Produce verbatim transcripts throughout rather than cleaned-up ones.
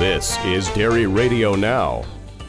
This is Dairy Radio Now.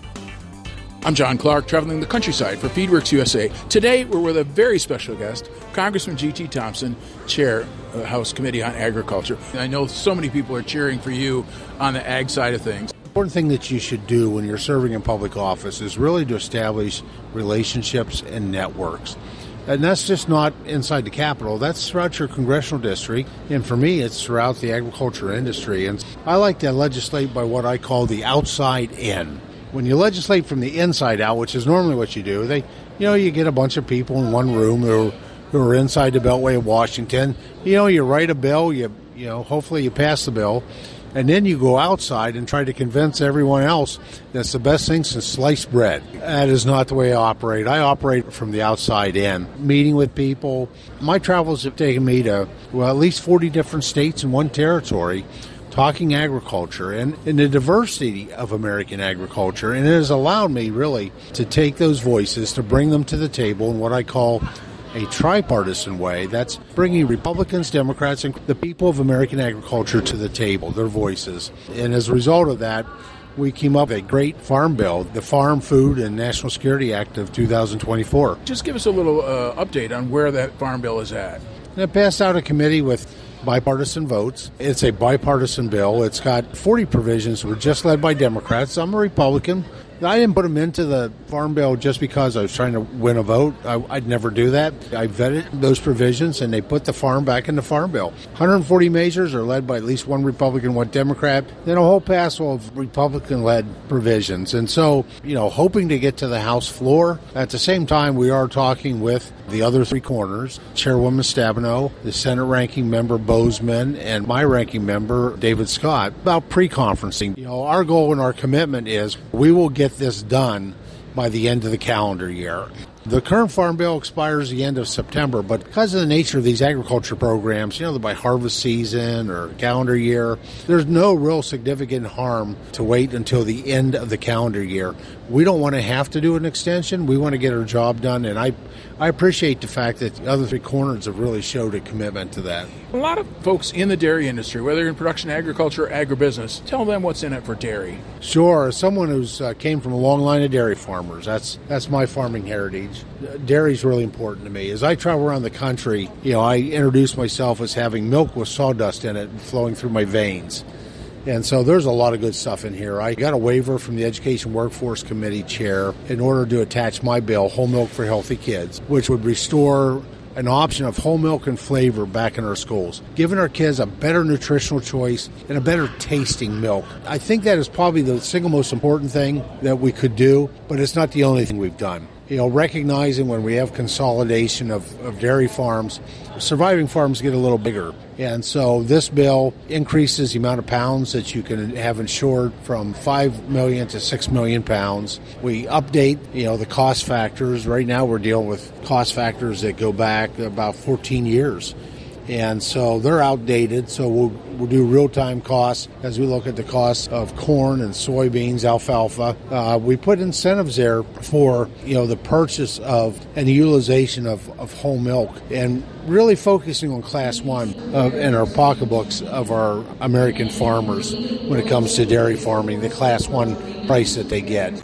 I'm John Clark, traveling the countryside for FeedWorks U S A. Today, we're with a very special guest, Congressman G T Thompson, Chair of the House Committee on Agriculture. I know so many people are cheering for you on the ag side of things. The important thing that you should do when you're serving in public office is really to establish relationships and networks. And that's just not inside the Capitol. That's throughout your congressional district. And for me, it's throughout the agriculture industry. And I like to legislate by what I call the outside in. When you legislate from the inside out, which is normally what you do, they, you know, you get a bunch of people in one room who are, who are inside the Beltway of Washington. You know, you write a bill, you, you know, hopefully you pass the bill, and then you go outside and try to convince everyone else that's the best thing since sliced bread. That is not the way I operate. I operate from the outside in, meeting with people. My travels have taken me to, well, at least forty different states and one territory, talking agriculture and, and the diversity of American agriculture. And it has allowed me really to take those voices, to bring them to the table in what I call a tripartisan way. That's bringing Republicans, Democrats, and the people of American agriculture to the table, their voices. And as a result of that, we came up with a great farm bill, the Farm, Food, and National Security Act of two thousand twenty-four. Just give us a little uh, update on where that farm bill is at. And it passed out of committee with bipartisan votes. It's a bipartisan bill. It's got forty provisions. We're just led by Democrats. I'm a Republican. I didn't put them into the farm bill just because I was trying to win a vote. I, I'd never do that. I vetted those provisions, and they put the farm back in the farm bill. one hundred forty measures are led by at least one Republican, one Democrat, then a whole passel of Republican-led provisions. And so, you know, hoping to get to the House floor. At the same time, we are talking with the other three corners, Chairwoman Stabenow, the Senate ranking member Bozeman, and my ranking member David Scott, about pre-conferencing. You know, our goal and our commitment is we will get this done by the end of the calendar year. The current farm bill expires the end of September, but because of the nature of these agriculture programs, you know, by harvest season or calendar year, there's no real significant harm to wait until the end of the calendar year. We don't want to have to do an extension. We want to get our job done, and I I appreciate the fact that the other three corners have really showed a commitment to that. A lot of folks in the dairy industry, whether in production, agriculture, or agribusiness, tell them what's in it for dairy. Sure. As someone who's uh, came from a long line of dairy farmers, that's that's my farming heritage. Dairy is really important to me. As I travel around the country, you know, I introduce myself as having milk with sawdust in it flowing through my veins. And so there's a lot of good stuff in here. I got a waiver from the Education Workforce Committee chair in order to attach my bill, Whole Milk for Healthy Kids, which would restore an option of whole milk and flavor back in our schools, giving our kids a better nutritional choice and a better tasting milk. I think that is probably the single most important thing that we could do, but it's not the only thing we've done. You know, recognizing when we have consolidation of, of dairy farms, surviving farms get a little bigger. And so this bill increases the amount of pounds that you can have insured from five million to six million pounds. We update, you know, the cost factors. Right now we're dealing with cost factors that go back about fourteen years. And so they're outdated, so we'll, we'll do real-time costs as we look at the costs of corn and soybeans, alfalfa. Uh, we put incentives there for, you know, the purchase of and the utilization of, of whole milk, and really focusing on class one of, in our pocketbooks of our American farmers when it comes to dairy farming, the class one price that they get.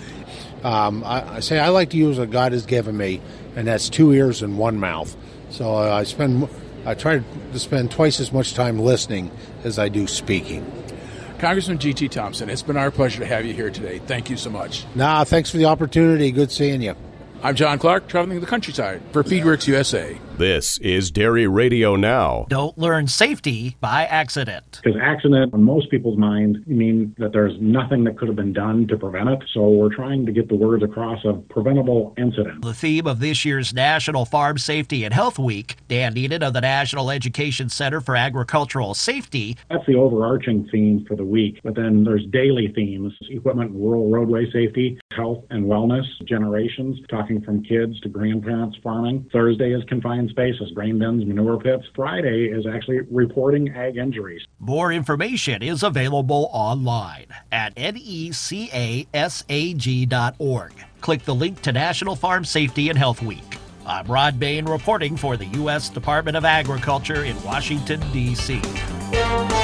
Um, I, I say I like to use what God has given me, and that's two ears and one mouth. So uh, I spend... I try to spend twice as much time listening as I do speaking. Congressman G T Thompson, it's been our pleasure to have you here today. Thank you so much. Nah, thanks for the opportunity. Good seeing you. I'm John Clark, traveling the countryside for FeedWorks U S A. This is Dairy Radio Now. Don't learn safety by accident. Because accident, in most people's mind, mean that there's nothing that could have been done to prevent it. So we're trying to get the words across of preventable incident. The theme of this year's National Farm Safety and Health Week, Dan Eden of the National Education Center for Agricultural Safety. That's the overarching theme for the week. But then there's daily themes: equipment and rural roadway safety, health and wellness, generations, talking from kids to grandparents farming. Thursday is confined spaces, grain bins, manure pits. Friday is actually reporting ag injuries. More information is available online at N E C A S A G dot org. Click the link to National Farm Safety and Health Week. I'm Rod Bain reporting for the U S Department of Agriculture in Washington, D C